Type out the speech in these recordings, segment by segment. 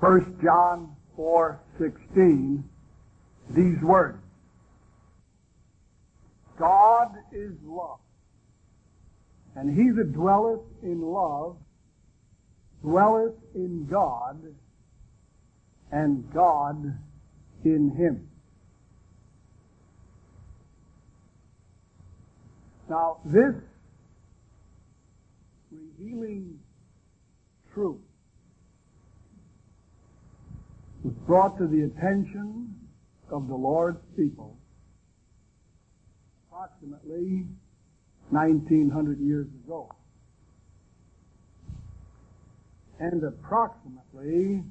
John 4:16, these words, God is love, and he that dwelleth in love dwelleth in God, and God in him. Now, this revealing truth was brought to the attention of the Lord's people approximately 1900 years ago, and approximately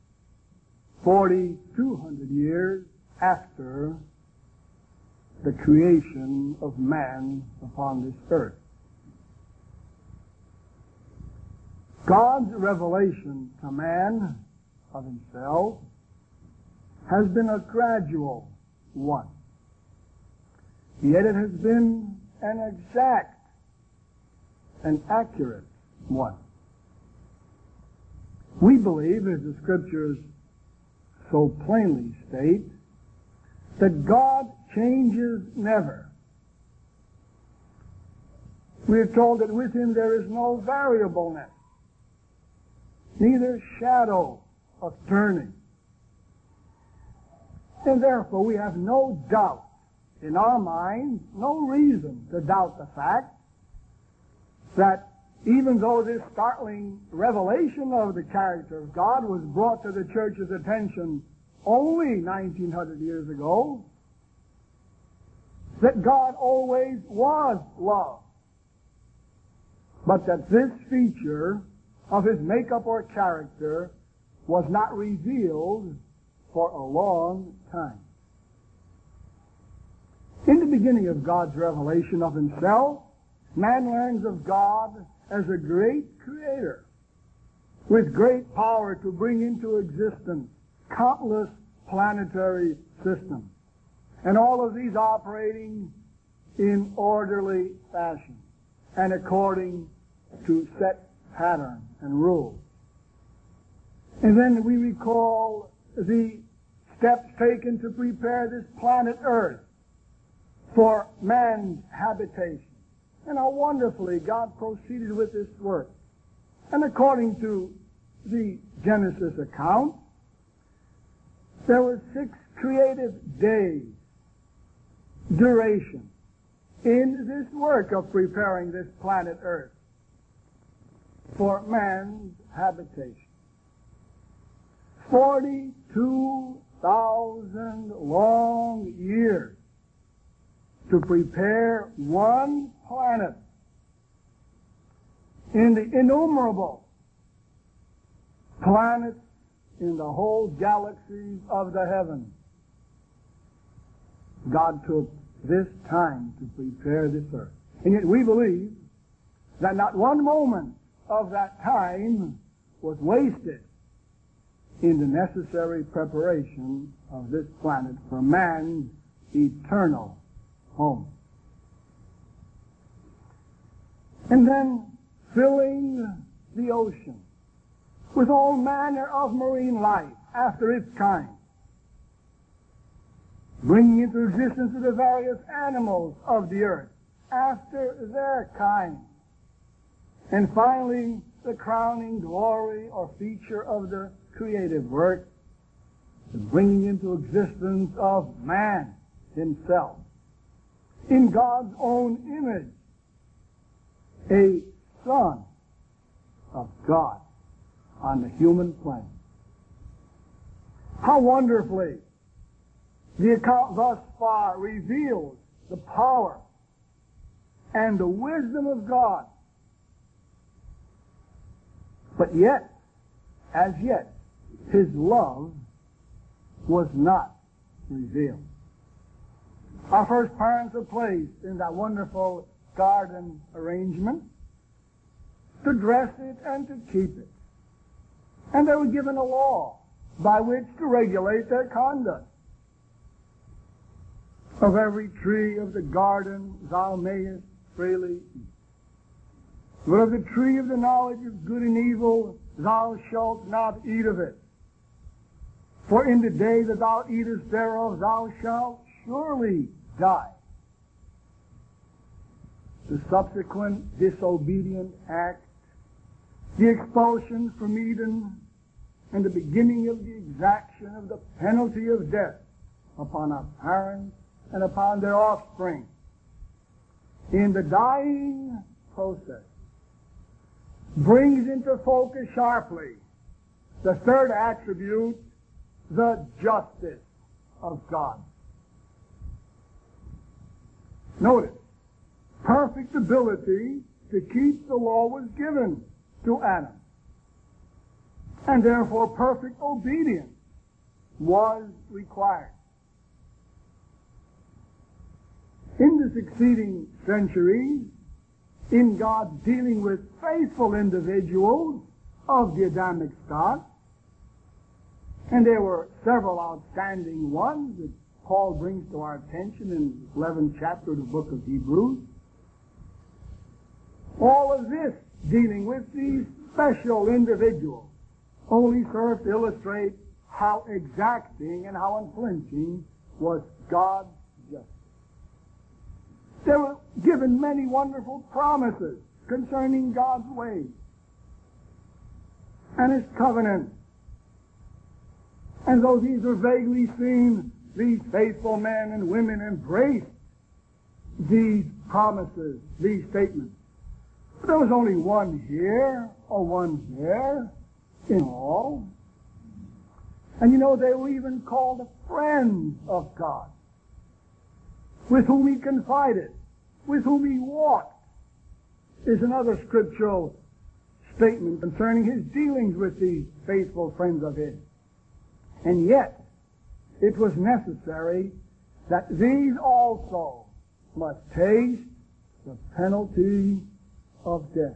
4,200 years after the creation of man upon this earth. God's revelation to man of himself has been a gradual one. Yet it has been an exact and accurate one. We believe, as the Scriptures so plainly state, that God changes never. We are told that with him there is no variableness, neither shadow of turning. And therefore we have no doubt in our minds, no reason to doubt the fact that even though this startling revelation of the character of God was brought to the church's attention only 1900 years ago, that God always was love, but that this feature of his makeup or character was not revealed for a long time. In the beginning of God's revelation of himself, man learns of God as a great creator with great power to bring into existence countless planetary systems, and all of these operating in orderly fashion and according to set patterns and rules. And then we recall the steps taken to prepare this planet Earth for man's habitation, and how wonderfully God proceeded with this work. And according to the Genesis account, there were 6 creative days duration in this work of preparing this planet Earth for man's habitation. 42,000 long years to prepare one planet in the innumerable planets in the whole galaxies of the heavens. God took this time to prepare this earth. And yet we believe that not one moment of that time was wasted in the necessary preparation of this planet for man's eternal home. And then filling the ocean with all manner of marine life after its kind, bringing into existence the various animals of the earth after their kind, and finally the crowning glory or feature of the creative work, the bringing into existence of man himself in God's own image, a Son of God on the human plane. How wonderfully the account thus far reveals the power and the wisdom of God. But yet, as yet, his love was not revealed. Our first parents were placed in that wonderful garden arrangement to dress it and to keep it. And they were given a law by which to regulate their conduct. Of every tree of the garden thou mayest freely eat, but of the tree of the knowledge of good and evil thou shalt not eat of it. For in the day that thou eatest thereof, thou shalt surely die. The subsequent disobedient act, the expulsion from Eden, and the beginning of the exaction of the penalty of death upon our parents and upon their offspring. In the dying process, brings into focus sharply the third attribute, the justice of God. Notice, perfect ability to keep the law was given to Adam. And therefore perfect obedience was required. In the succeeding centuries, in God's dealing with faithful individuals of the Adamic stock, and there were several outstanding ones that Paul brings to our attention in the 11th chapter of the book of Hebrews. All of this dealing with these special individuals only serves to illustrate how exacting and how unflinching was God's justice. They were given many wonderful promises concerning God's ways and His covenant. And though these were vaguely seen, these faithful men and women embraced these promises, these statements. But there was only one here or one there in all. And you know, they were even called friends of God, with whom He confided, with whom He walked, is another scriptural statement concerning His dealings with these faithful friends of His. And yet, it was necessary that these also must taste the penalty of death.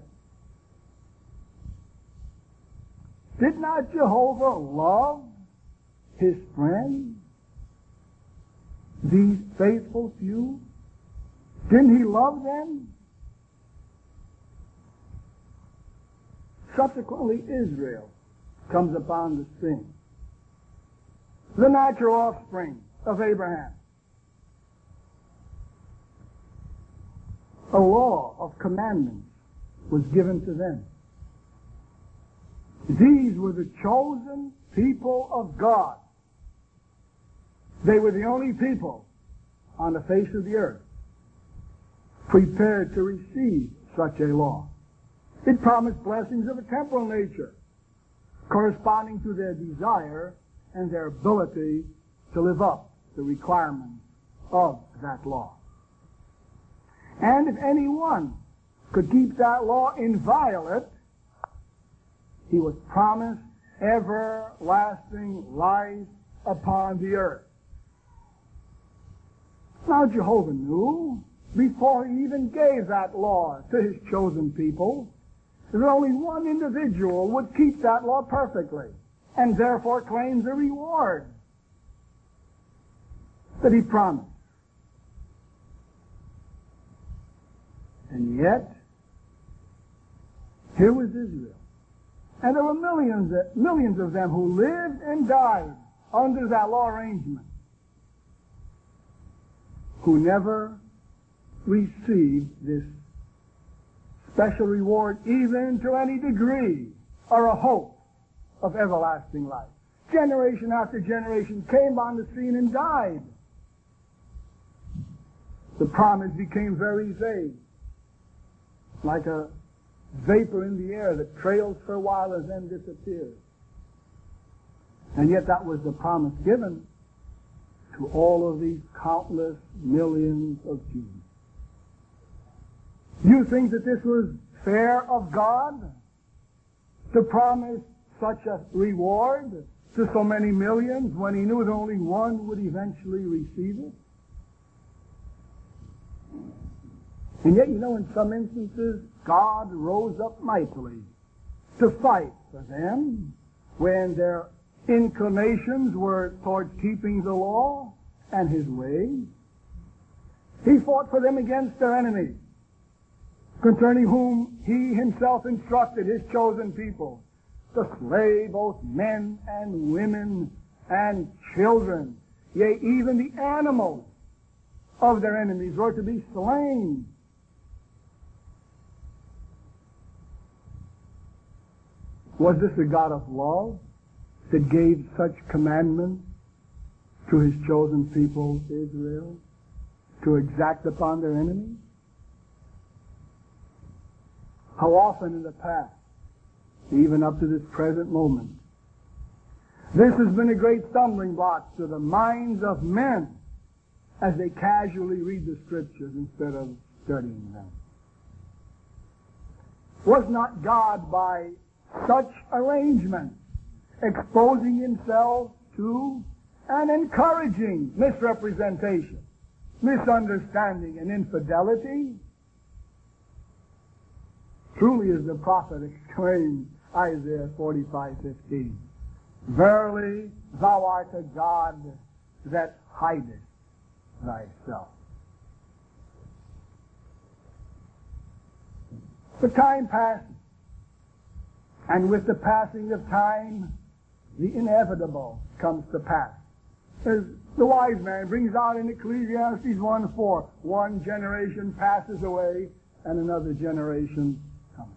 Did not Jehovah love His friends, these faithful few? Didn't He love them? Subsequently, Israel comes upon the scene. The natural offspring of Abraham. A law of commandments was given to them. These were the chosen people of God. They were the only people on the face of the earth prepared to receive such a law. It promised blessings of a temporal nature, corresponding to their desire and their ability to live up to the requirements of that law. And if anyone could keep that law inviolate, he was promised everlasting life upon the earth. Now Jehovah knew, before He even gave that law to His chosen people, that only one individual would keep that law perfectly, and therefore claims the reward that He promised. And yet, here was Israel. And there were millions of them who lived and died under that law arrangement, who never received this special reward even to any degree or a hope of everlasting life. Generation after generation came on the scene and died. The promise became very vague, like a vapor in the air that trails for a while and then disappears. And yet that was the promise given to all of these countless millions of Jews. You think that this was fair of God to promise such a reward to so many millions when He knew that only one would eventually receive it? And yet, you know, in some instances, God rose up mightily to fight for them when their inclinations were towards keeping the law and His ways. He fought for them against their enemies, concerning whom He Himself instructed His chosen people to slay both men and women and children, yea, even the animals of their enemies were to be slain. Was this a God of love that gave such commandments to His chosen people, Israel, to exact upon their enemies? How often in the past, even up to this present moment, this has been a great stumbling block to the minds of men as they casually read the Scriptures instead of studying them. Was not God, by such arrangement, exposing Himself to and encouraging misrepresentation, misunderstanding, and infidelity? Truly, as the prophet exclaimed, Isaiah 45:15, "Verily, thou art a God that hidest thyself." The time passes, and with the passing of time, the inevitable comes to pass. As the wise man brings out in Ecclesiastes 1:4, one generation passes away and another generation comes.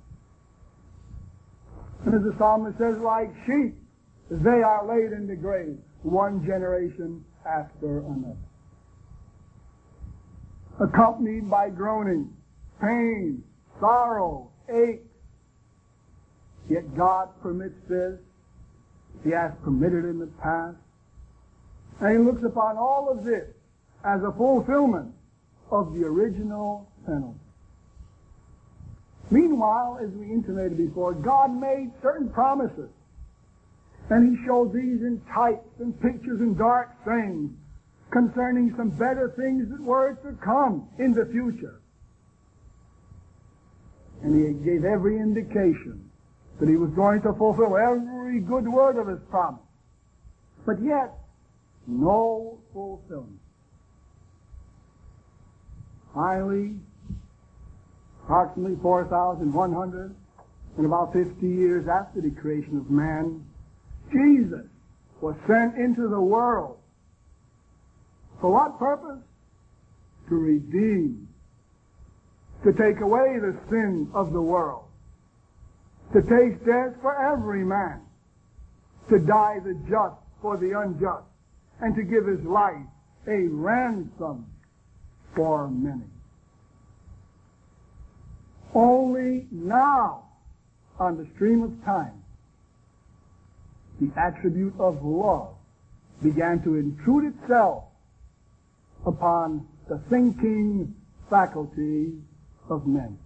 And as the psalmist says, like sheep, they are laid in the grave, one generation after another, accompanied by groaning, pain, sorrow, ache. Yet God permits this. He has permitted it in the past. And He looks upon all of this as a fulfillment of the original penalty. Meanwhile, as we intimated before, God made certain promises. And He showed these in types and pictures and dark things concerning some better things that were to come in the future. And He gave every indication that He was going to fulfill every good word of His promise. But yet, no fulfillment. Finally, approximately 4,100 and about 50 years after the creation of man, Jesus was sent into the world. For what purpose? To redeem, to take away the sin of the world, to taste death for every man, to die the just for the unjust, and to give His life a ransom for many. Only now, on the stream of time, the attribute of love began to intrude itself upon the thinking faculty of men.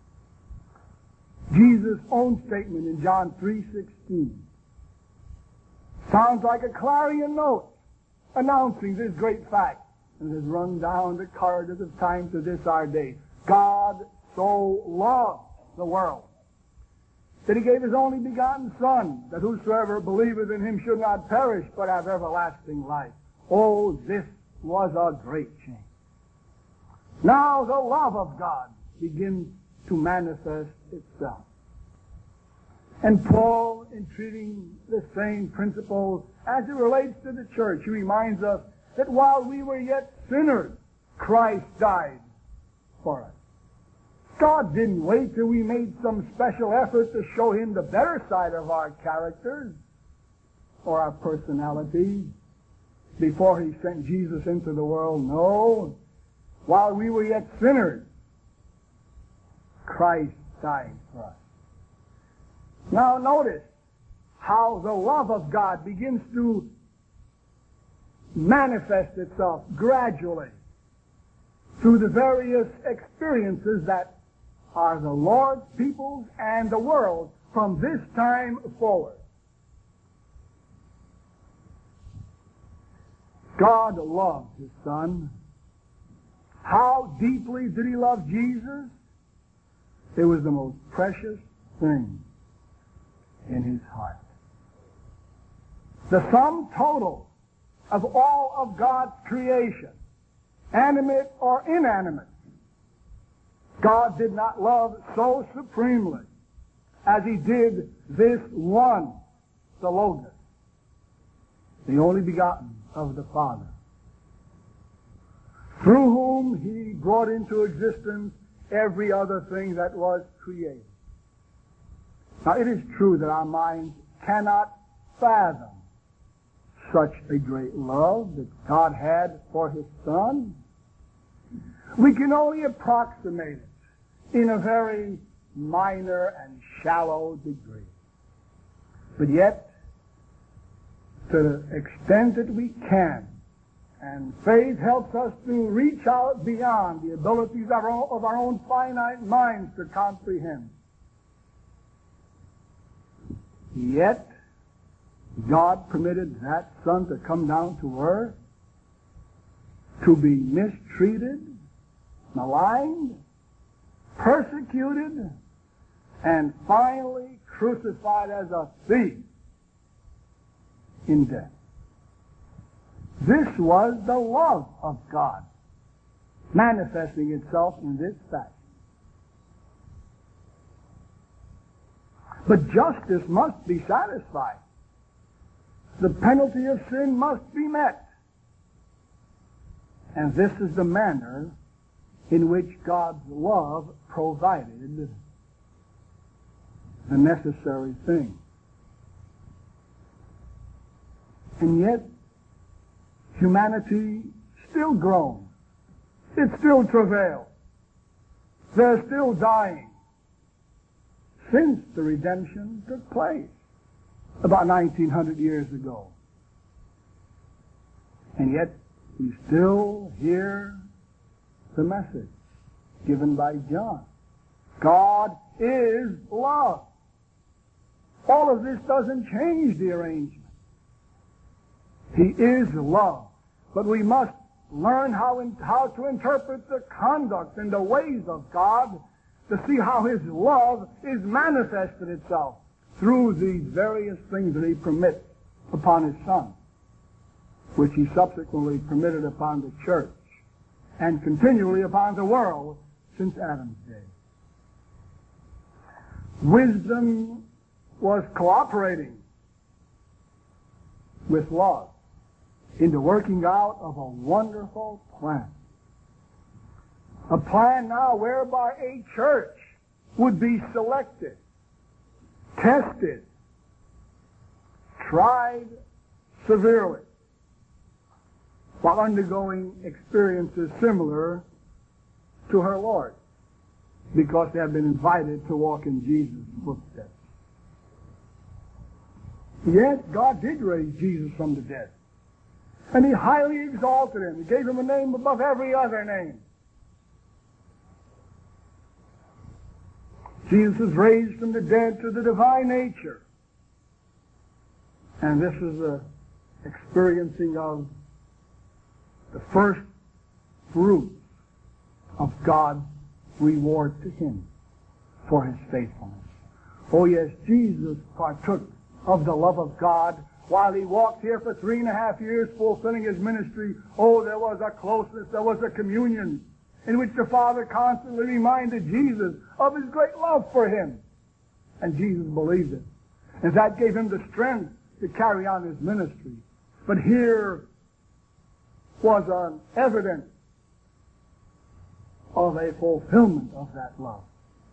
Jesus' own statement in John 3:16 sounds like a clarion note announcing this great fact, and has run down the corridors of time to this our day. God so loved the world that He gave His only begotten Son, that whosoever believeth in Him should not perish, but have everlasting life. Oh, this was a great change. Now the love of God begins to manifest itself. And Paul, in treating the same principles as it relates to the church, he reminds us that while we were yet sinners, Christ died for us. God didn't wait till we made some special effort to show Him the better side of our characters or our personalities before He sent Jesus into the world. No. While we were yet sinners, Christ died for us. Now notice how the love of God begins to manifest itself gradually through the various experiences that are the Lord's people's and the world from this time forward. God loved His Son. How deeply did He love Jesus? It was the most precious thing in His heart. The sum total of all of God's creation, animate or inanimate, God did not love so supremely as He did this one, the Logos. the only begotten of the Father, through whom He brought into existence every other thing that was created. Now, it is true that our minds cannot fathom such a great love that God had for His Son. We can only approximate it in a very minor and shallow degree. But yet, to the extent that we can, and faith helps us to reach out beyond the abilities of our own finite minds to comprehend. Yet, God permitted that Son to come down to earth, to be mistreated, maligned, persecuted, and finally crucified as a thief in death. This was the love of God manifesting itself in this fashion. But justice must be satisfied. The penalty of sin must be met. And this is the manner in which God's love provided the necessary thing. And yet, humanity still groans. It still travails. They're still dying since the redemption took place about 1900 years ago. And yet, we still hear the message given by John. God is love. All of this doesn't change the arrangement. He is love. But we must learn how to interpret the conduct and the ways of God to see how His love is manifested itself through these various things that He permits upon His Son, which He subsequently permitted upon the church and continually upon the world since Adam's day. Wisdom was cooperating with love in the working out of a wonderful plan. A plan now whereby a church would be selected, tested, tried severely, while undergoing experiences similar to her Lord, because they have been invited to walk in Jesus' footsteps. Yes, God did raise Jesus from the dead. And He highly exalted Him. He gave Him a name above every other name. Jesus was raised from the dead to the divine nature. And this is the experiencing of the first fruits of God's reward to Him for His faithfulness. Oh yes, Jesus partook of the love of God while He walked here for 3.5 years fulfilling His ministry. Oh, there was a closeness, there was a communion in which the Father constantly reminded Jesus of His great love for Him. And Jesus believed it. And that gave Him the strength to carry on His ministry. But here was an evidence of a fulfillment of that love.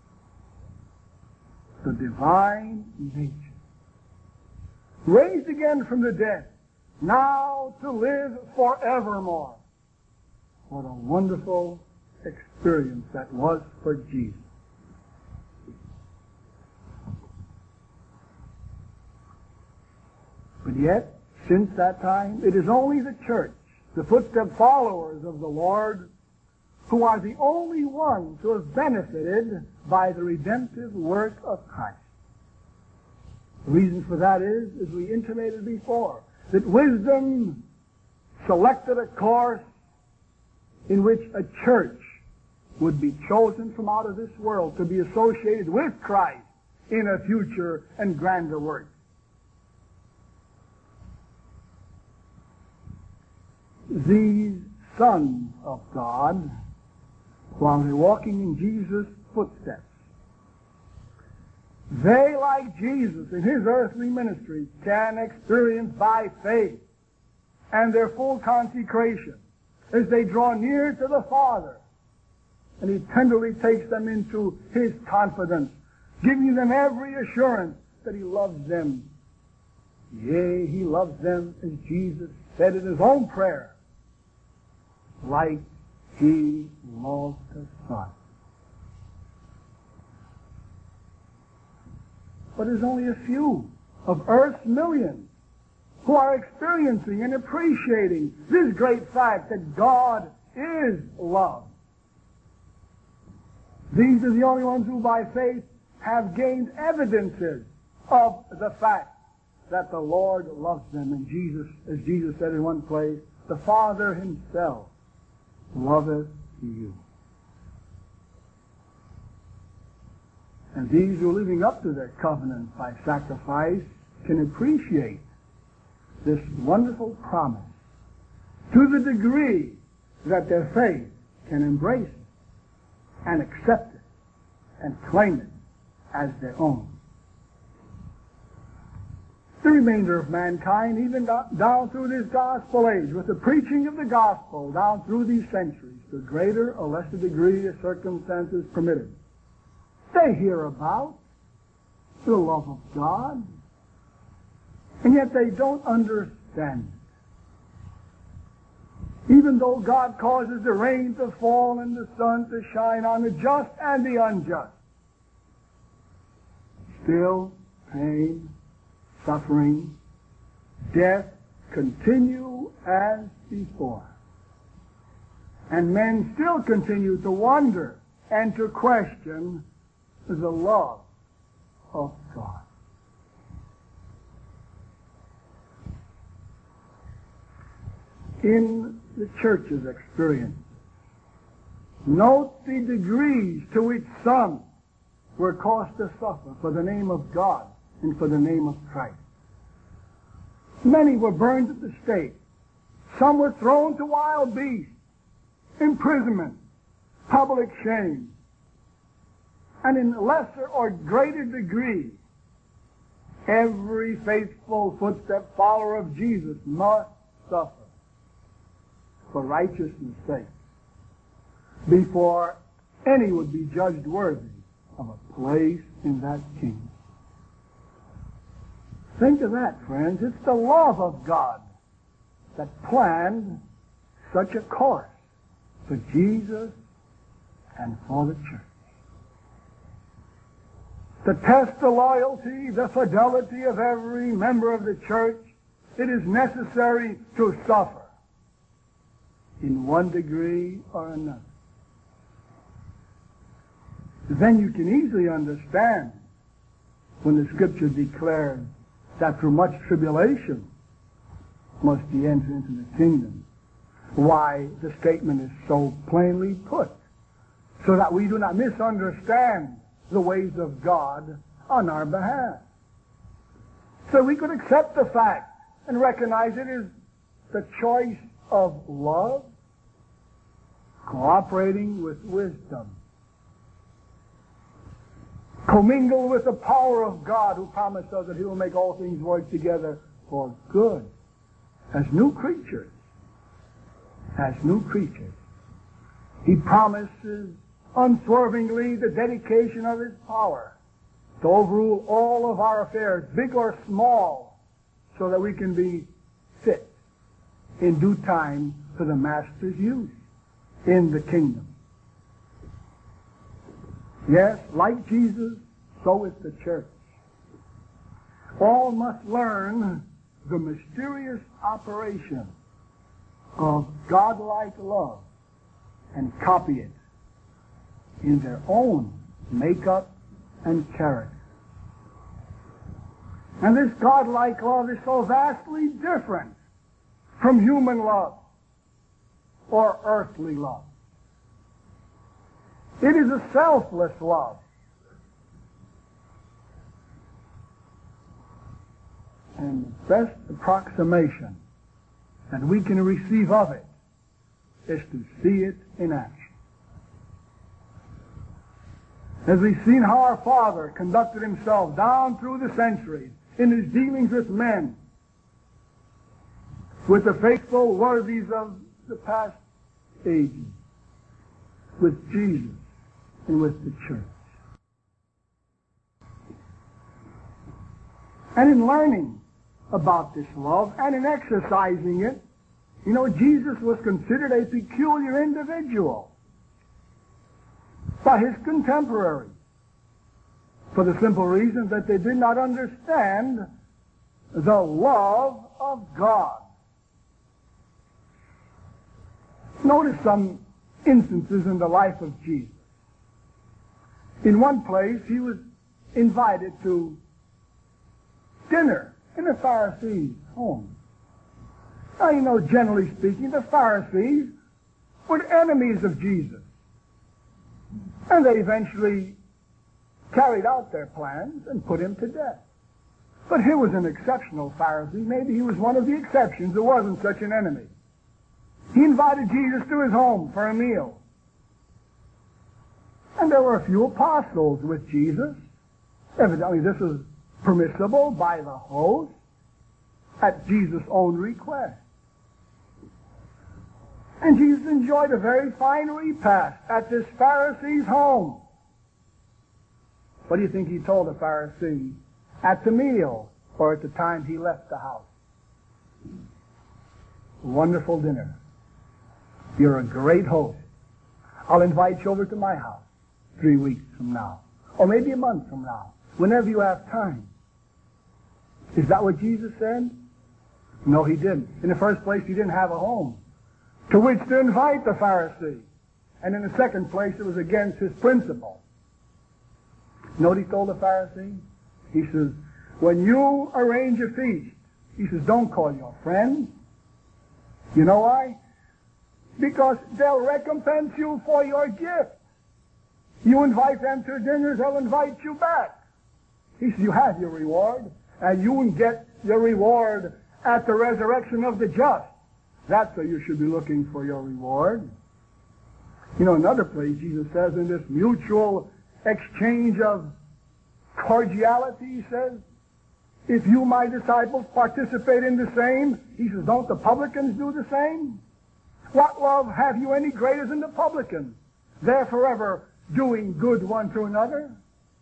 The divine nature. Raised again from the dead, now to live forevermore. What a wonderful experience that was for Jesus. But yet, since that time, it is only the church, the footstep followers of the Lord, who are the only ones who have benefited by the redemptive work of Christ. The reason for that is, as we intimated before, that wisdom selected a course in which a church would be chosen from out of this world to be associated with Christ in a future and grander work. These sons of God, while they're walking in Jesus' footsteps, they, like Jesus in His earthly ministry, can experience by faith and their full consecration as they draw near to the Father. And He tenderly takes them into His confidence, giving them every assurance that He loves them. Yea, He loves them, as Jesus said in His own prayer, like He loved the Son. But there's only a few of Earth's millions who are experiencing and appreciating this great fact that God is love. These are the only ones who by faith have gained evidences of the fact that the Lord loves them. And Jesus, as Jesus said in one place, the Father Himself loveth you. And these who are living up to their covenant by sacrifice can appreciate this wonderful promise to the degree that their faith can embrace it and accept it and claim it as their own. The remainder of mankind, even down through this gospel age, with the preaching of the gospel down through these centuries, to a greater or lesser degree as circumstances permitted, they hear about the love of God, and yet they don't understand it. Even though God causes the rain to fall and the sun to shine on the just and the unjust, still pain, suffering, death continue as before. And men still continue to wonder and to question the love of God. In the church's experience, note the degrees to which some were caused to suffer for the name of God and for the name of Christ. Many were burned at the stake. Some were thrown to wild beasts, imprisonment, public shame. And in lesser or greater degree, every faithful footstep follower of Jesus must suffer for righteousness' sake before any would be judged worthy of a place in that kingdom. Think of that, friends. It's the love of God that planned such a course for Jesus and for the church. To test the loyalty, the fidelity of every member of the church, it is necessary to suffer in one degree or another. Then you can easily understand when the Scripture declares that through much tribulation must ye enter into the kingdom, why the statement is so plainly put, so that we do not misunderstand the ways of God on our behalf. So we could accept the fact and recognize it is the choice of love cooperating with wisdom, commingle with the power of God who promised us that He will make all things work together for good as new creatures. As new creatures. He promises unswervingly the dedication of His power to overrule all of our affairs, big or small, so that we can be fit in due time for the Master's use in the kingdom. Yes, like Jesus, so is the church. All must learn the mysterious operation of godlike love and copy it in their own makeup and character. And this godlike love is so vastly different from human love or earthly love. It is a selfless love. And the best approximation that we can receive of it is to see it in action. As we've seen how our Father conducted Himself down through the centuries in His dealings with men, with the faithful worthies of the past ages, with Jesus and with the church. And in learning about this love and in exercising it, you know, Jesus was considered a peculiar individual by his contemporaries for the simple reason that they did not understand the love of God. Notice some instances in the life of Jesus. In one place, he was invited to dinner in a Pharisee's home. Now, you know, generally speaking, the Pharisees were enemies of Jesus. And they eventually carried out their plans and put him to death. But here was an exceptional Pharisee. Maybe he was one of the exceptions who wasn't such an enemy. He invited Jesus to his home for a meal. And there were a few apostles with Jesus. Evidently, this was permissible by the host at Jesus' own request. And Jesus enjoyed a very fine repast at this Pharisee's home. What do you think he told the Pharisee at the meal or at the time he left the house? Wonderful dinner. You're a great host. I'll invite you over to my house 3 weeks from now, or maybe a month from now, whenever you have time. Is that what Jesus said? No, he didn't. In the first place, he didn't have a home to which to invite the Pharisee. And in the second place, it was against his principle. You know what he told the Pharisee? He says, when you arrange a feast, he says, don't call your friends. You know why? Because they'll recompense you for your gift. You invite them to dinners, they'll invite you back. He says, you have your reward, and you will get your reward at the resurrection of the just. That's where you should be looking for your reward. You know, another place Jesus says in this mutual exchange of cordiality, he says, if you, my disciples, participate in the same, he says, don't the publicans do the same? What love have you any greater than the publicans? They're forever doing good one to another.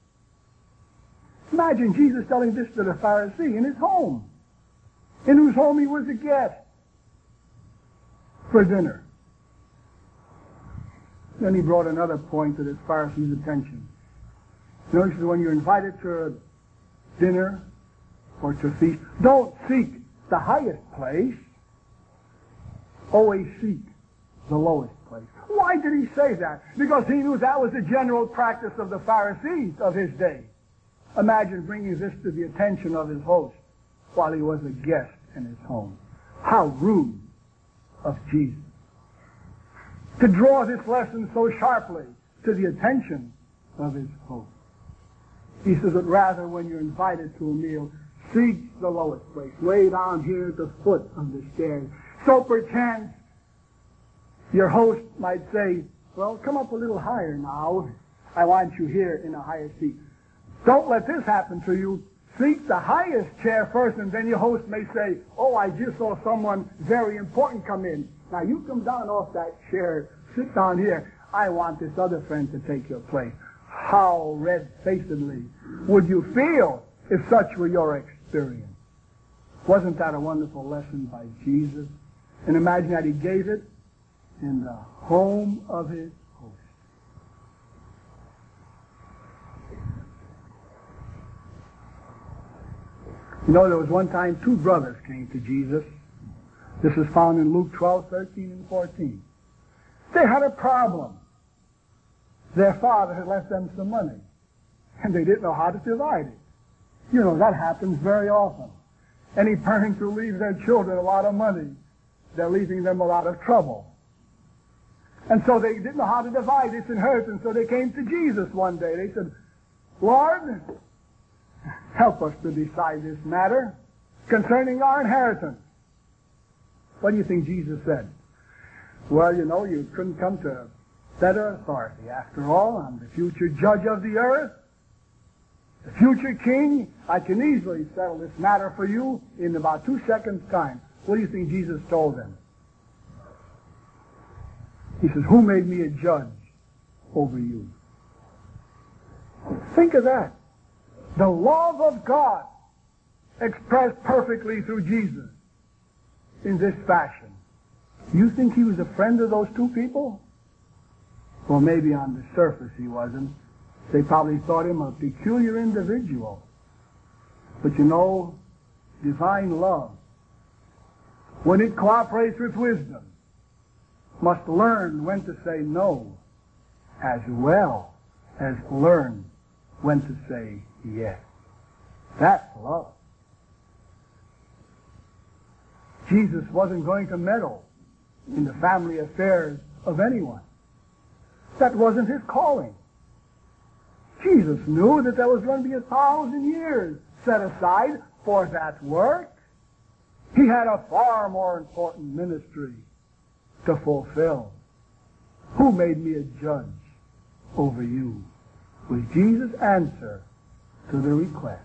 Imagine Jesus telling this to the Pharisee in his home, in whose home he was a guest for dinner. Then he brought another point to this Pharisee's attention. You know, he says, when you're invited to a dinner or to a feast, don't seek the highest place. Always seek the lowest place. Why did he say that? Because he knew that was the general practice of the Pharisees of his day. Imagine bringing this to the attention of his host while he was a guest in his home. How rude of Jesus to draw this lesson so sharply to the attention of his host. He says that rather when you're invited to a meal, seek the lowest place, way down here at the foot of the stairs. So perchance your host might say, well, come up a little higher now. I want you here in a higher seat. Don't let this happen to you. Seek the highest chair first, and then your host may say, oh, I just saw someone very important come in. Now you come down off that chair, sit down here. I want this other friend to take your place. How red-facedly would you feel if such were your experience? Wasn't that a wonderful lesson by Jesus? And imagine that he gave it in the home of his host. You know, there was one time 2 brothers came to Jesus. This is found in Luke 12, 13, and 14. They had a problem. Their father had left them some money, and they didn't know how to divide it. You know, that happens very often. Any parents who leave their children a lot of money, they're leaving them a lot of trouble. And so they didn't know how to divide this inheritance, so they came to Jesus one day. They said, Lord, help us to decide this matter concerning our inheritance. What do you think Jesus said? Well, you know, you couldn't come to better authority. After all, I'm the future judge of the earth, the future king. I can easily settle this matter for you in about 2 seconds' time. what do you think Jesus told them? He says, who made me a judge over you? Think of that. The love of God expressed perfectly through Jesus in this fashion. You think he was a friend of those two people? Well, maybe on the surface he wasn't. They probably thought him a peculiar individual. But you know, divine love, when it cooperates with wisdom, must learn when to say no, as well as learn when to say yes. That's love. Jesus wasn't going to meddle in the family affairs of anyone. That wasn't his calling. Jesus knew that there was going to be 1,000 years set aside for that work. He had a far more important ministry to fulfill. Who made me a judge over you? Was Jesus' answer to the request.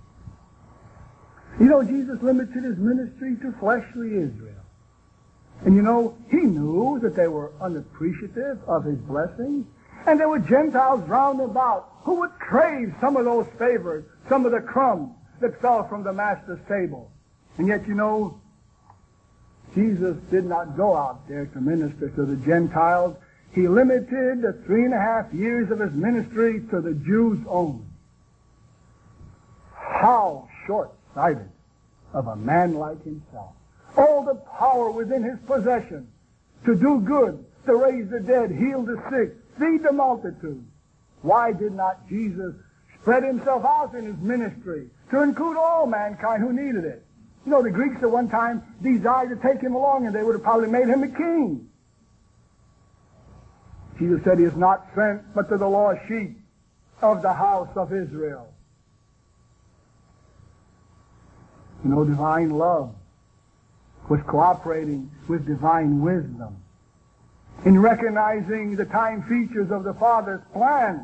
You know, Jesus limited his ministry to fleshly Israel. And you know, he knew that they were unappreciative of his blessing. And there were Gentiles round about who would crave some of those favors, some of the crumbs that fell from the Master's table. And yet, you know, Jesus did not go out there to minister to the Gentiles. He limited the 3.5 years of his ministry to the Jews only. How short-sighted of a man like himself. All the power within his possession to do good, to raise the dead, heal the sick, feed the multitude. Why did not Jesus spread himself out in his ministry to include all mankind who needed it? You know, the Greeks at one time desired to take him along, and they would have probably made him a king. Jesus said he is not sent but to the lost sheep of the house of Israel. You know, divine love was cooperating with divine wisdom in recognizing the time features of the Father's plan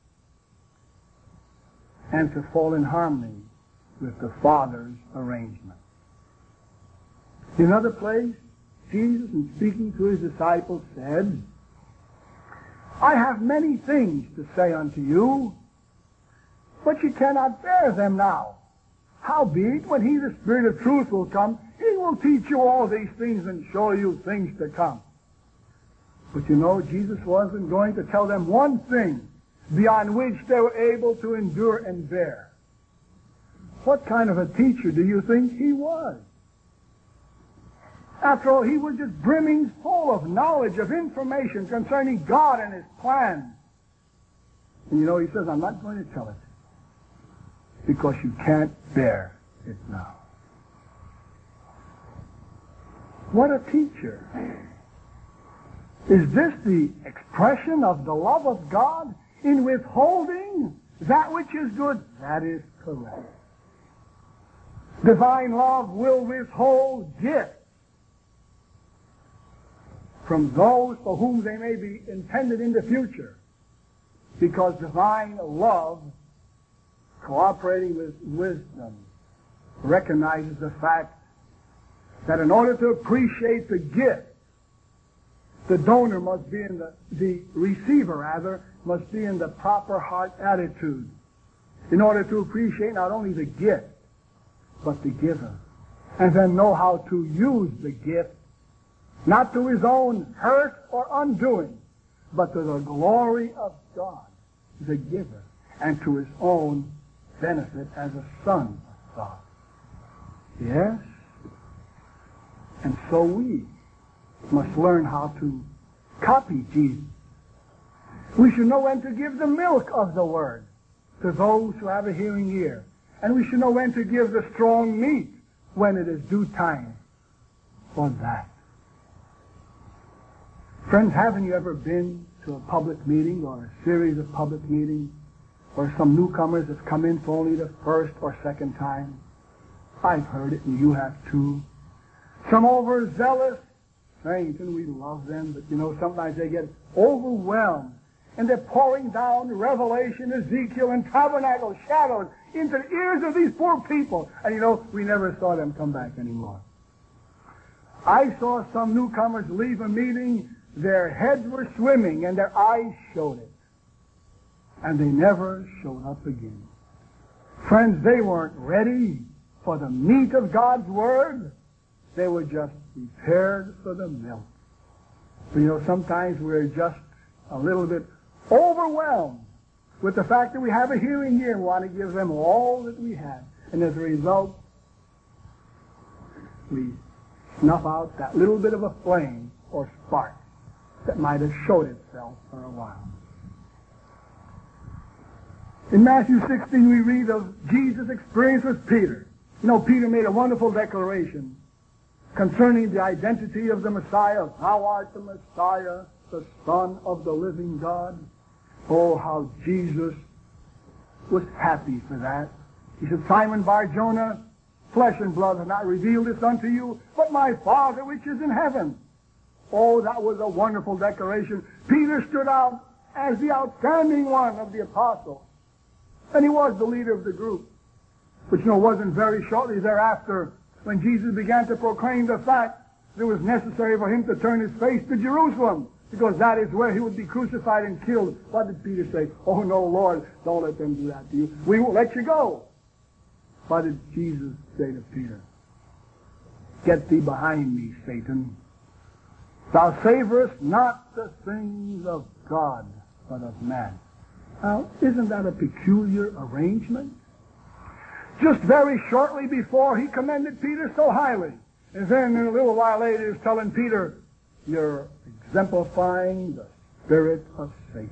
and to fall in harmony with the Father's arrangement. In another place, Jesus, in speaking to his disciples, said, I have many things to say unto you, but you cannot bear them now. Howbeit, when he, the Spirit of truth, will come, he will teach you all these things and show you things to come. But you know, Jesus wasn't going to tell them one thing beyond which they were able to endure and bear. What kind of a teacher do you think he was? After all, he was just brimming full of knowledge, of information concerning God and his plan. And you know, he says, I'm not going to tell it because you can't bear it now. What a teacher. Is this the expression of the love of God in withholding that which is good? That is correct. Divine love will withhold gifts from those for whom they may be intended in the future, because divine love, cooperating with wisdom, recognizes the fact that in order to appreciate the gift, the donor must be in the receiver rather, must be in the proper heart attitude in order to appreciate not only the gift, but the giver. And then know how to use the gift, not to his own hurt or undoing, but to the glory of God, the giver, and to his own benefit as a son of God. Yes? And so we must learn how to copy Jesus. We should know when to give the milk of the Word to those who have a hearing ear. And we should know when to give the strong meat when it is due time for that. Friends, haven't you ever been to a public meeting or a series of public meetings where some newcomers have come in for only the first or second time? I've heard it, and you have too. Some overzealous saints, and we love them, but you know, sometimes they get overwhelmed, and they're pouring down Revelation, Ezekiel, and Tabernacle shadows into the ears of these poor people. And you know, we never saw them come back anymore. I saw some newcomers leave a meeting, their heads were swimming and their eyes showed it. And they never showed up again. Friends, they weren't ready for the meat of God's Word. They were just prepared for the milk. But sometimes we're just a little bit overwhelmed with the fact that we have a hearing ear and want to give them all that we have. And as a result, we snuff out that little bit of a flame or spark that might have showed itself for a while. In Matthew 16, we read of Jesus' experience with Peter. Peter made a wonderful declaration concerning the identity of the Messiah. Thou art the Messiah, the Son of the living God. Oh, how Jesus was happy for that. He said, Simon Bar-Jonah, flesh and blood have not revealed this unto you, but my Father which is in heaven. Oh, that was a wonderful declaration. Peter stood out as the outstanding one of the apostles. And he was the leader of the group. Which, wasn't very shortly thereafter when Jesus began to proclaim the fact that it was necessary for him to turn his face to Jerusalem, because that is where he would be crucified and killed. What did Peter say? Oh, no, Lord, don't let them do that to you. We won't let you go. What did Jesus say to Peter? Get thee behind me, Satan. Thou savorest not the things of God, but of man. Now, isn't that a peculiar arrangement? Just very shortly before, he commended Peter so highly. And then a little while later, he's telling Peter, you're exemplifying the spirit of Satan.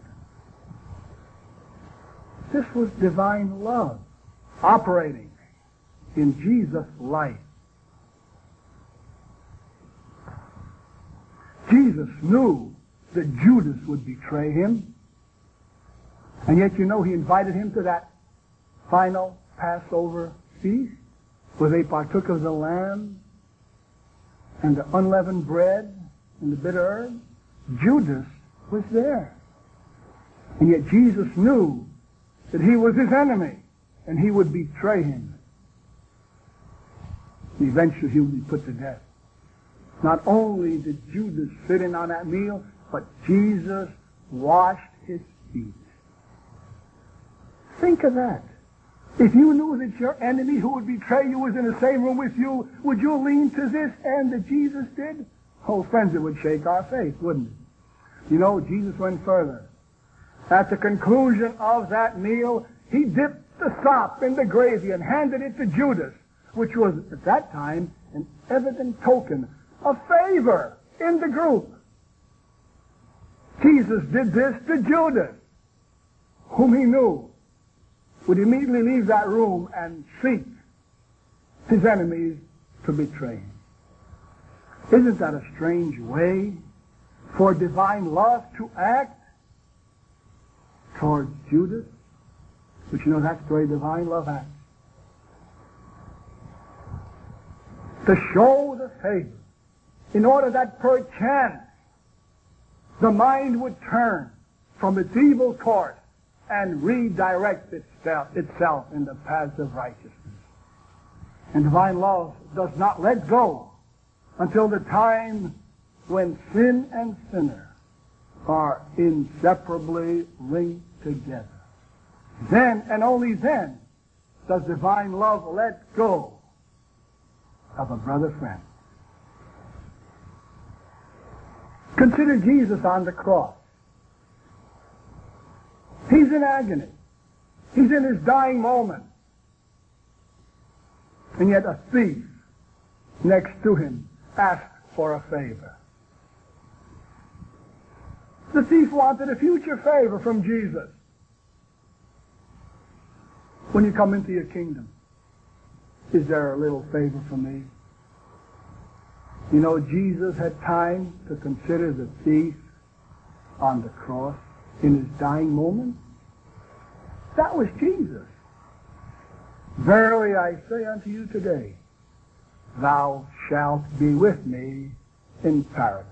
This was divine love operating in Jesus' life. Jesus knew that Judas would betray him. And yet, he invited him to that final Passover feast where they partook of the lamb and the unleavened bread and the bitter herb. Judas was there. And yet Jesus knew that he was his enemy and he would betray him. Eventually he would be put to death. Not only did Judas sit in on that meal, but Jesus washed his feet. Think of that. If you knew that your enemy who would betray you was in the same room with you, would you lean to this end that Jesus did? Oh, friends, it would shake our faith, wouldn't it? Jesus went further. At the conclusion of that meal, he dipped the sop in the gravy and handed it to Judas, which was, at that time, an evident token of favor in the group. Jesus did this to Judas, whom he knew would immediately leave that room and seek his enemies to betray him. Isn't that a strange way for divine love to act towards Judas? But that's the way divine love acts. To show the favor, in order that perchance the mind would turn from its evil course and redirect itself in the paths of righteousness. And divine love does not let go until the time when sin and sinner are inseparably linked together. Then, and only then, does divine love let go of a brother friend. Consider Jesus on the cross. He's in agony. He's in his dying moment. And yet a thief next to him asked for a favor. The thief wanted a future favor from Jesus. When you come into your kingdom, is there a little favor for me? Jesus had time to consider the thief on the cross in his dying moment. That was Jesus. Verily I say unto you today, thou shalt be with me in paradise.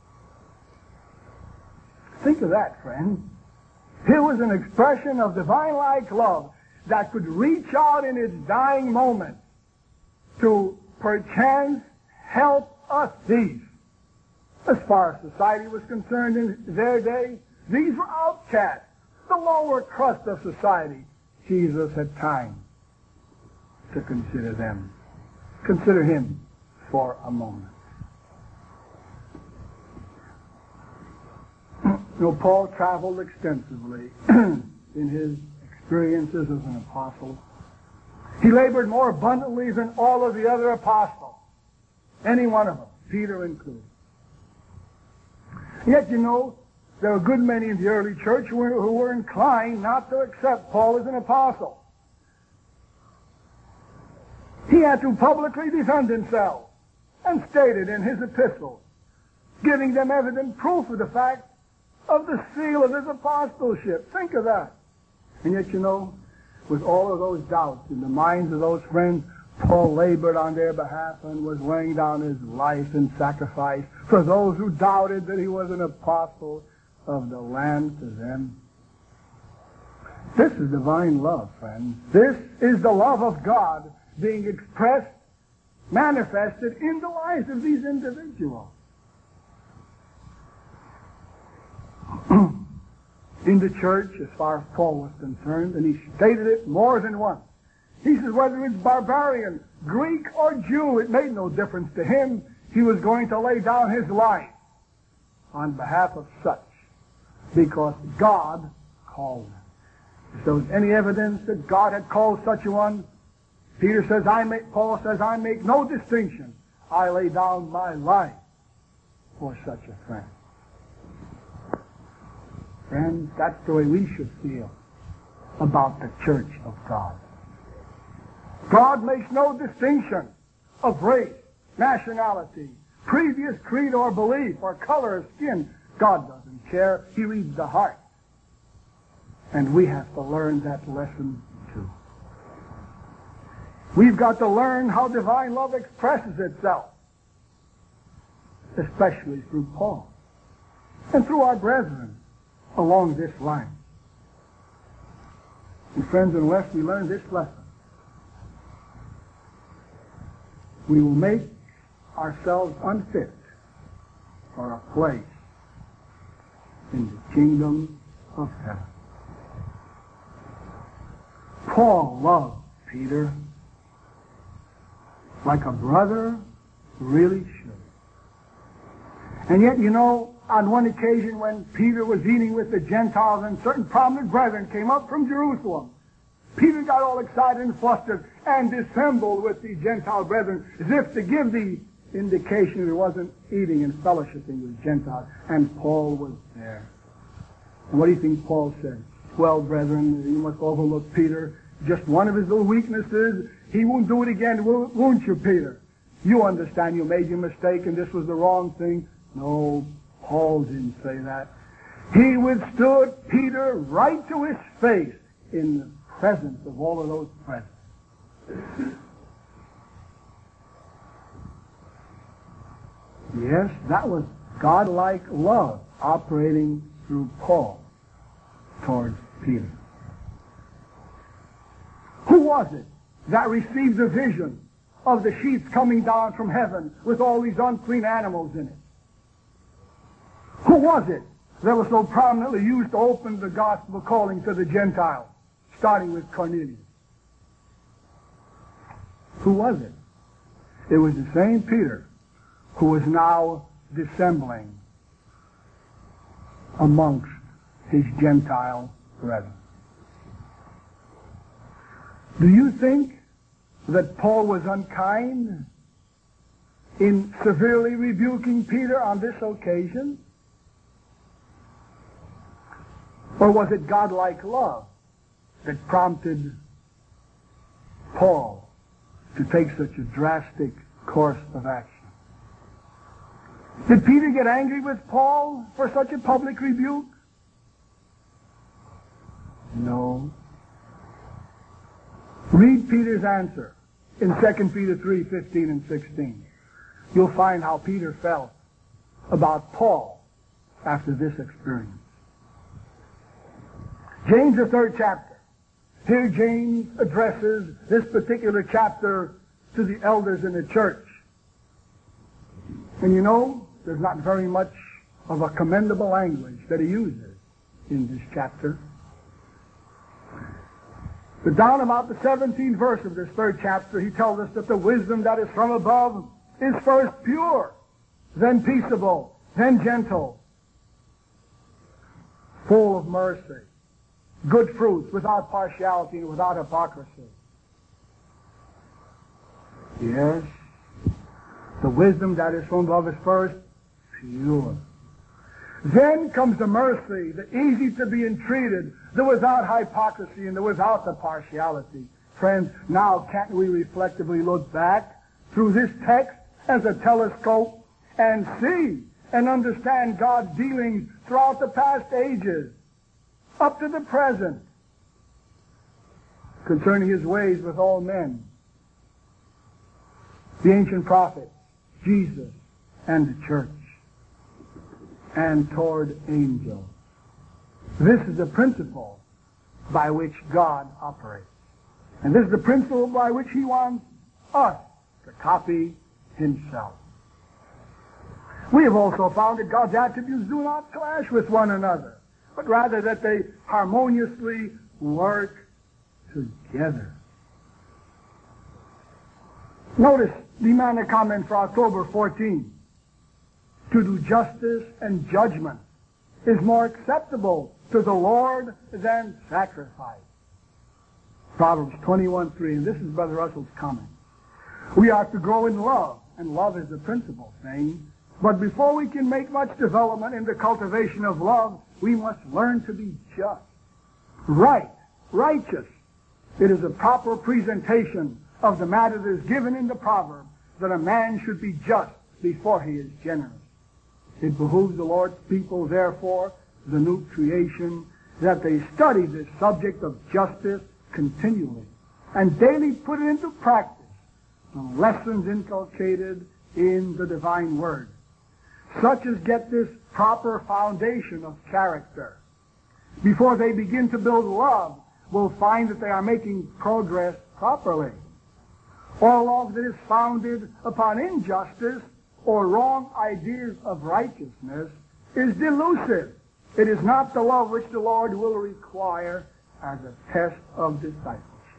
Think of that, friend. Here was an expression of divine-like love that could reach out in its dying moment to perchance help a thief. As far as society was concerned in their day, these were outcasts, the lower crust of society. Jesus had time to consider them. Consider him for a moment. You know, Paul traveled extensively in his experiences as an apostle. He labored more abundantly than all of the other apostles, any one of them, Peter included. Yet, you know, there were a good many in the early church who were inclined not to accept Paul as an apostle. He had to publicly defend himself and stated in his epistles, giving them evident proof of the fact of the seal of his apostleship. Think of that. And yet, you know, with all of those doubts in the minds of those friends, Paul labored on their behalf and was laying down his life in sacrifice for those who doubted that he was an apostle of the Lamb to them. This is divine love, friends. This is the love of God being expressed, manifested in the lives of these individuals. In the church, as far as Paul was concerned, and he stated it more than once. He says whether it's barbarian, Greek, or Jew, it made no difference to him. He was going to lay down his life on behalf of such, because God called him. If there was any evidence that God had called such a one, Paul says, I make no distinction. I lay down my life for such a friend. Friends, that's the way we should feel about the church of God. God makes no distinction of race, nationality, previous creed or belief, or color of skin. God doesn't care. He reads the heart. And we have to learn that lesson too. We've got to learn how divine love expresses itself, especially through Paul and through our brethren along this line. And friends, unless we learn this lesson, we will make ourselves unfit for a place in the kingdom of heaven. Paul loved Peter like a brother really should. And yet, you know, on one occasion when Peter was eating with the Gentiles and certain prominent brethren came up from Jerusalem, Peter got all excited and flustered and dissembled with the Gentile brethren as if to give the indication that he wasn't eating and fellowshipping with Gentiles. And Paul was there. And what do you think Paul said? Well, brethren, you must overlook Peter. Just one of his little weaknesses. He won't do it again, won't you, Peter? You understand you made your mistake and this was the wrong thing. No, Paul didn't say that. He withstood Peter right to his face in the presence of all of those present. Yes, that was God-like love operating through Paul towards Peter. Who was it that received the vision of the sheets coming down from heaven with all these unclean animals in it? Who was it that was so prominently used to open the gospel calling to the Gentiles, starting with Cornelius? Who was it? It was the same Peter who was now dissembling amongst his Gentile brethren. Do you think that Paul was unkind in severely rebuking Peter on this occasion? Or was it God-like love that prompted Paul to take such a drastic course of action? Did Peter get angry with Paul for such a public rebuke? No. Read Peter's answer in 2 Peter 3:15 and 16. You'll find how Peter felt about Paul after this experience. James, the 3rd chapter. Here James addresses this particular chapter to the elders in the church. And you know, there's not very much of a commendable language that he uses in this chapter. But down about the 17th verse of this 3rd chapter, he tells us that the wisdom that is from above is first pure, then peaceable, then gentle, full of mercy, good fruits, without partiality and without hypocrisy. Yes, the wisdom that is from above is first pure. Then comes the mercy, the easy to be entreated, the without hypocrisy and the without the partiality. Friends, now can't we reflectively look back through this text as a telescope and see and understand God's dealings throughout the past ages, up to the present, concerning his ways with all men, the ancient prophets, Jesus, and the church, and toward angels. This is the principle by which God operates. And this is the principle by which he wants us to copy himself. We have also found that God's attributes do not clash with one another, but rather that they harmoniously work together. Notice the manner comment for October 14. To do justice and judgment is more acceptable to the Lord than sacrifice. Proverbs 21:3, and this is Brother Russell's comment. We are to grow in love, and love is the principal thing. But before we can make much development in the cultivation of love, we must learn to be just, right, righteous. It is a proper presentation of the matter that is given in the proverb that a man should be just before he is generous. It behooves the Lord's people, therefore, the new creation, that they study this subject of justice continually and daily put it into practice, the lessons inculcated in the divine word, such as get this proper foundation of character. Before they begin to build love, will find that they are making progress properly. All love that is founded upon injustice or wrong ideas of righteousness is delusive. It is not the love which the Lord will require as a test of discipleship.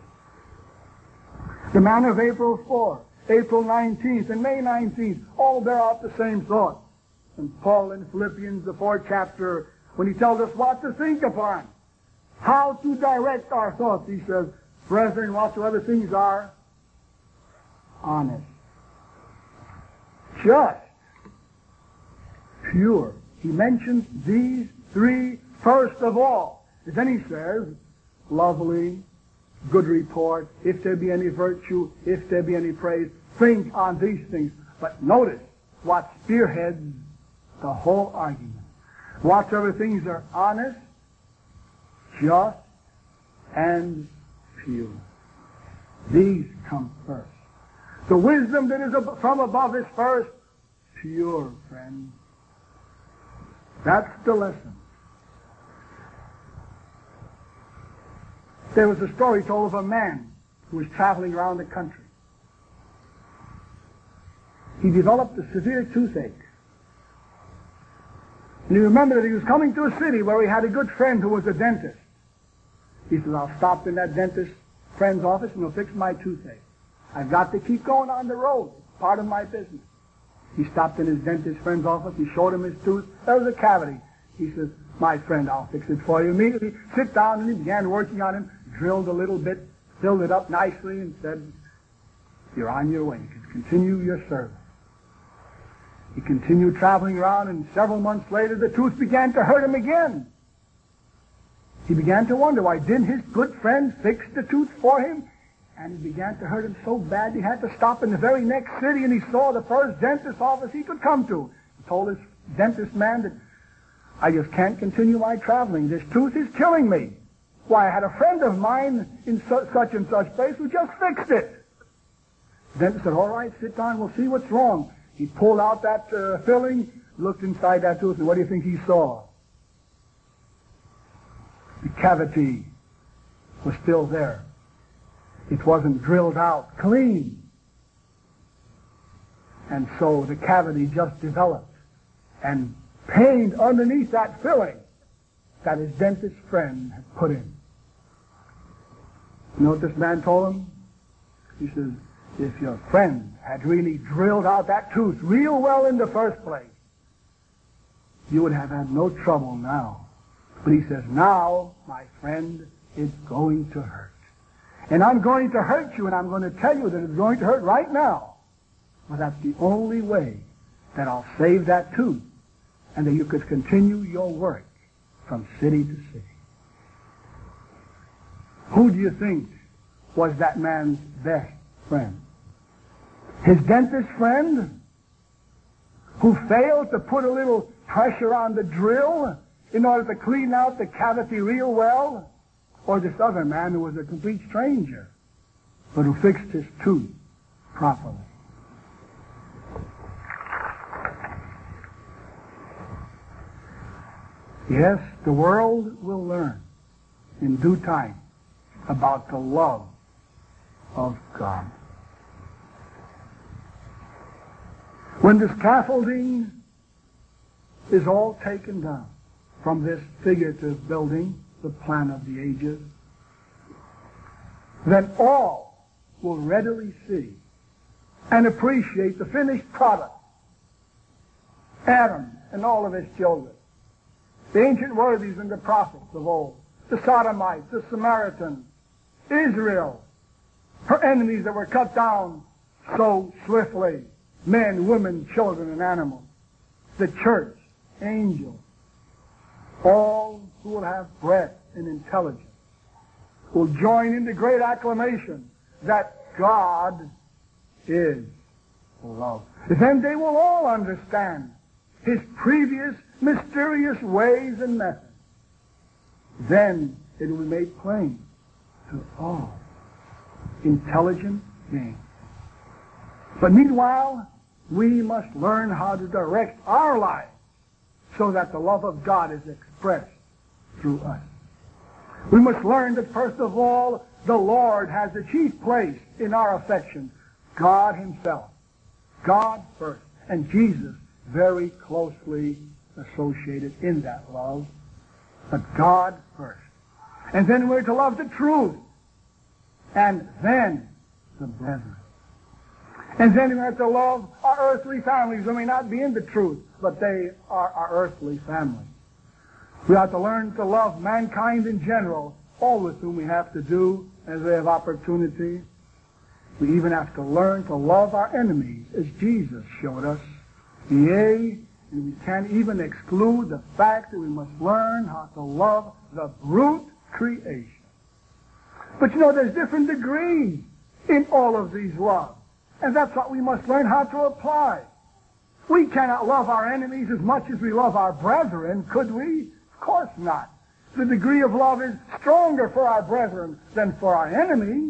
The man of April 4, April 19th, and May 19th all bear out the same thought. And Paul in Philippians, the 4th chapter, when he tells us what to think upon, how to direct our thoughts, he says, brethren, whatsoever things are honest, just, pure. He mentions these three first of all. And then he says, lovely, good report, if there be any virtue, if there be any praise, think on these things. But notice what spearheads the whole argument. Whatsoever things are honest, just, and pure. These come first. The wisdom that is from above is first pure, friends. That's the lesson. There was a story told of a man who was traveling around the country. He developed a severe toothache. And he remembered that he was coming to a city where he had a good friend who was a dentist. He said, I'll stop in that dentist friend's office and he'll fix my toothache. I've got to keep going on the road. It's part of my business. He stopped in his dentist friend's office. He showed him his tooth. There was a cavity. He says, my friend, I'll fix it for you. Immediately sit down, and he began working on him, drilled a little bit, filled it up nicely, and said, you're on your way. You can continue your service. He continued traveling around, and several months later, the tooth began to hurt him again. He began to wonder, why didn't his good friend fix the tooth for him? And it began to hurt him so bad he had to stop in the very next city, and he saw the first dentist office he could come to. He told his dentist man that, I just can't continue my traveling. This tooth is killing me. Why, I had a friend of mine in such and such place who just fixed it. The dentist said, all right, sit down, we'll see what's wrong. He pulled out that filling, looked inside that tooth, and what do you think he saw? The cavity was still there. It wasn't drilled out clean. And so the cavity just developed. And pain underneath that filling that his dentist friend had put in. You know what this man told him? He says, if your friend had really drilled out that tooth real well in the first place, you would have had no trouble now. But he says, now, my friend, it's going to hurt. And I'm going to hurt you, and I'm going to tell you that it's going to hurt right now. But that's the only way that I'll save that tooth, and that you could continue your work from city to city. Who do you think was that man's best friend? His dentist friend, who failed to put a little pressure on the drill in order to clean out the cavity real well? Or this other man who was a complete stranger, but who fixed his tooth properly? Yes, the world will learn in due time about the love of God. When the scaffolding is all taken down from this figurative building, the plan of the ages, then all will readily see and appreciate the finished product. Adam and all of his children, the ancient worthies and the prophets of old, the Sodomites, the Samaritans, Israel, her enemies that were cut down so swiftly, men, women, children, and animals, the church, angels, all who will have breath and intelligence will join in the great acclamation that God is love. Then they will all understand his previous mysterious ways and methods. Then it will be made plain to all intelligent beings. But meanwhile, we must learn how to direct our lives so that the love of God is expressed through us. We must learn that first of all, the Lord has the chief place in our affection. God himself. God first. And Jesus very closely associated in that love. But God first. And then we're to love the truth. And then the brethren. And then we have to love our earthly families who may not be in the truth, but they are our earthly families. We have to learn to love mankind in general, all with whom we have to do as they have opportunity. We even have to learn to love our enemies as Jesus showed us. Yea, and we can't even exclude the fact that we must learn how to love the brute creation. But you know, there's different degrees in all of these loves. And that's what we must learn how to apply. We cannot love our enemies as much as we love our brethren, could we? Of course not. The degree of love is stronger for our brethren than for our enemies.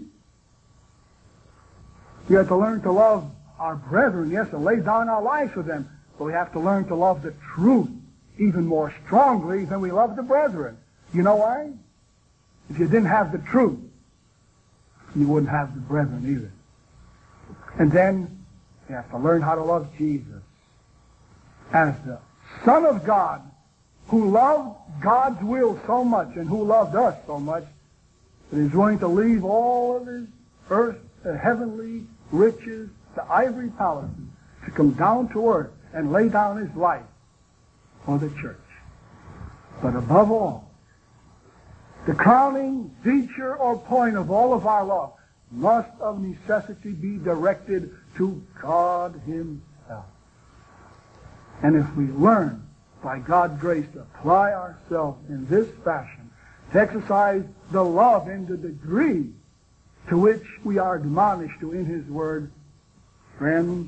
We have to learn to love our brethren, yes, and lay down our lives for them. But we have to learn to love the truth even more strongly than we love the brethren. You know why? If you didn't have the truth, you wouldn't have the brethren either. And then you have to learn how to love Jesus as the Son of God, who loved God's will so much and who loved us so much that he's willing to leave all of his earth, heavenly riches, the ivory palaces, to come down to earth and lay down his life for the church. But above all, the crowning feature or point of all of our love must of necessity be directed to God himself. And if we learn by God's grace to apply ourselves in this fashion, to exercise the love in the degree to which we are admonished to in his word, friends,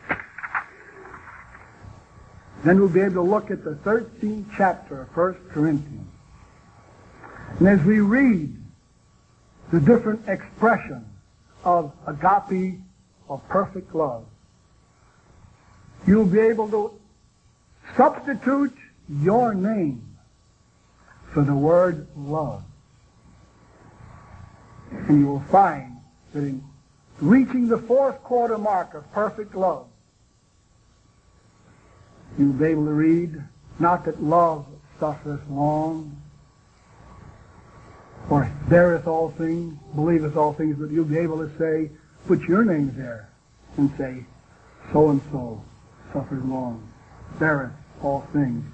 then we'll be able to look at the 13th chapter of 1 Corinthians. And as we read the different expressions of agape, or perfect love, you'll be able to substitute your name for the word love. And you will find that in reaching the 4th quarter mark of perfect love, You'll be able to read, not that love suffereth long, or beareth all things, believeth all things, but you'll be able to say, put your name there and say, so-and-so suffers long, beareth all things.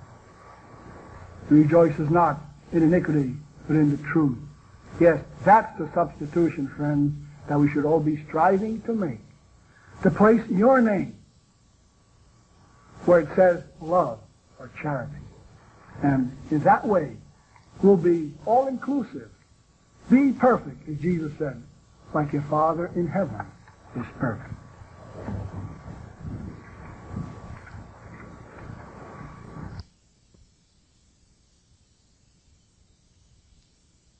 Rejoices not in iniquity, but in the truth. Yes, that's the substitution, friends, that we should all be striving to make. To place your name where it says love or charity. And in that way, we'll be all-inclusive. Be perfect, as Jesus said, like your Father in heaven is perfect.